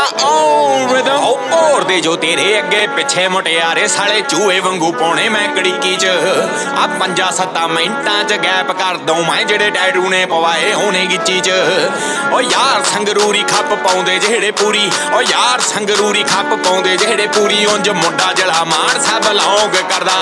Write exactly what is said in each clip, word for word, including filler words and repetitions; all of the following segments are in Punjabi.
own rhythm ਉਹ ਭੋਰਦੇ ਜੋ ਤੇਰੇ ਅੱਗੇ ਪਿੱਛੇ ਮੁਟਿਆਰੇ ਸਾਲੇ ਚੂਹੇ ਵਾਂਗੂ ਪਾਉਣੇ ਮੈਂ ਕੜੀਕੀ ਚ ਆ ਪੰਜਾਂ ਸੱਤਾਂ ਮਿੰਟਾਂ ਚ ਗੈਪ ਕਰ ਦਊਂ ਮੈਂ ਜਿਹੜੇ ਟੈਟੂ ਨੇ ਪਵਾਏ ਹੋਣੇ ਗਿੱਚੀ ਚ ਓ ਯਾਰ ਸੰਗਰੂਰੀ ਖੱਪ ਪਾਉਂਦੇ ਜਿਹੜੇ ਪੂਰੀ ਓ ਯਾਰ ਸੰਗਰੂਰੀ ਖੱਪ ਪਾਉਂਦੇ ਜਿਹੜੇ ਪੂਰੀ ਉਂਝ ਮੁੰਡਾ ਜਲਾ ਮਾਰ ਸਭ ਲੌਂਗ ਕਰਦਾ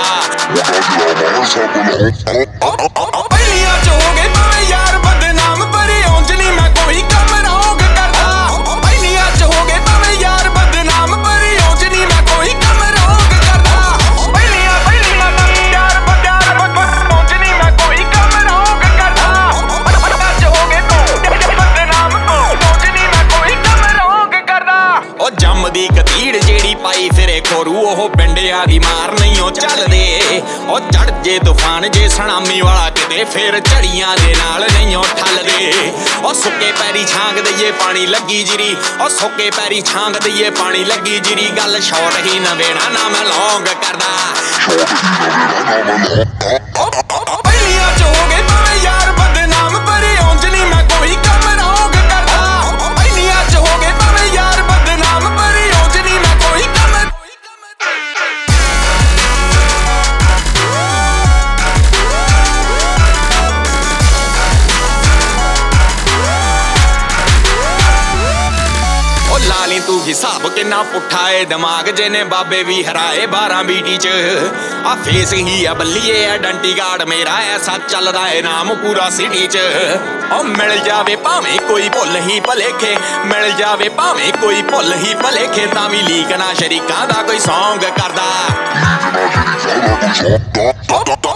ਪਹਿਲੀਆਂ ਚ ਹੋ ਗਏ ਭਾਵੇਂ ਯਾਰ ਬਦਨਾਮ ਪਰ ਉਂਝ ਨਹੀਂ ਮੈਂ ਕੋਈ ਕੰਮ ਰੌਂਗ ਕਰਦਾ ਪਹਿਲੀਆਂ ਚ ਹੋ ਗਏ ਭਾਵੇਂ ਯਾਰ ਬਦਨਾਮ ਪਰ ਉਂਝ ਨਹੀਂ ਮੈਂ ਕੋਈ ਕੰਮ ਰੌਂਗ ਕਰਦਾ ਪਹਿਲੀਆਂ ਪਹਿਲੀਆਂ ਯਾਰ ਬਦਨਾਮ ਉਂਝ ਨਹੀਂ ਮੈਂ ਕੋਈ ਕੰਮ ਰੌਂਗ ਕਰਦਾ ਪਹਿਲੀਆਂ ਚ ਹੋ ਗਏ ਬਦਨਾਮ ਉਂਝ ਨਹੀਂ ਮੈਂ ਕੋਈ ਕੰਮ ਰੌਂਗ ਕਰਦਾ ਉਹ ਜੰਮਦੀ ਕਤੀੜ ਜਿਹੜੀ ਪਾਈ ਫਿਰੇ ਖੋਰੂ ਉਹ ਪਿੰਡਿਆਂ ਦੀ ਮਾਰ ਨਹੀਂ ਉਹ ਚੱਲਦੇ ਉਹ ਚੜ ਜੇ ਤੂਫਾਨ ਜੇ ਸੁਨਾਮੀ ਵਾਲਾ ਕਿਤੇ ਫੇਰ ਝੜੀਆਂ ਦੇ ਨਾਲ ਨਹੀਂ ਉਹ ਠੱਲਦੇ ਉਹ ਸੁੱਕੇ ਪੈਰੀ ਛਾਂਗ ਦਈਏ ਪਾਣੀ ਲੱਗੀ ਜਿਰੀ ਉਹ ਸੁੱਕੇ ਪੈਰੀ ਛਾਂਗ ਦਈਏ ਪਾਣੀ ਲੱਗੀ ਜਿਰੀ ਗੱਲ ਸ਼ੌਟ ਹੀ ਨਾ ਵੇਣਾ ਨਾ ਮੈਂ ਲੌਂਗ ਕਰਦਾ ਪਹਿਲੀਆਂ ਚ ਹੋ ਗਏ ਭਾਵੇਂ ਯਾਰ ਬਦਨਾਮ ਪਰ ਉਂਝ ਨਹੀਂ ਮੈਂ ਕੋਈ ਕੰਮ ਰੌਂਗ ਕਰਦਾ ਪਹਿਲੀਆਂ ਚ ਹੋ ਗਏ ਭਾਵੇਂ ਯਾਰ ਬਦਨਾਮ ਪਰ ਉਂਝ ਨਹੀਂ ਮੈਂ ਕੋਈ ਕੰਮ ਲਾਲੀ ਤੂੰ ਹਿਸਾਬ ਕਿੰਨਾ ਪੁੱਠਾ ਏ ਦਿਮਾਗ ਜਿਹਨੇ ਬਾਬੇ ਵੀ ਹਰਾਏ ਬਾਰਾਂ ਬੀਟੀ ਚ ਆ ਫੇਸ ਹੀ ਆ ਬੱਲੀਏ ਆਇਡੈਂਟੀ ਕਾਰਡ ਮੇਰਾ ਐਸਾ ਚੱਲਦਾ ਏ ਨਾਮ ਪੂਰਾ ਸਿਟੀ ਚ ਉਹ ਮਿਲ ਜਾਵੇ ਭਾਵੇਂ ਕੋਈ ਭੁੱਲ ਹੀ ਭਲੇਖੇ ਮਿਲ ਜਾਵੇ ਭਾਵੇਂ ਕੋਈ ਭੁੱਲ ਹੀ ਭਲੇਖੇ ਤਾਂ ਵੀ ਲੀਕ ਨਾ ਸ਼ਰੀਕਾਂ ਦਾ ਕੋਈ ਸੌਂਗ ਕਰਦਾ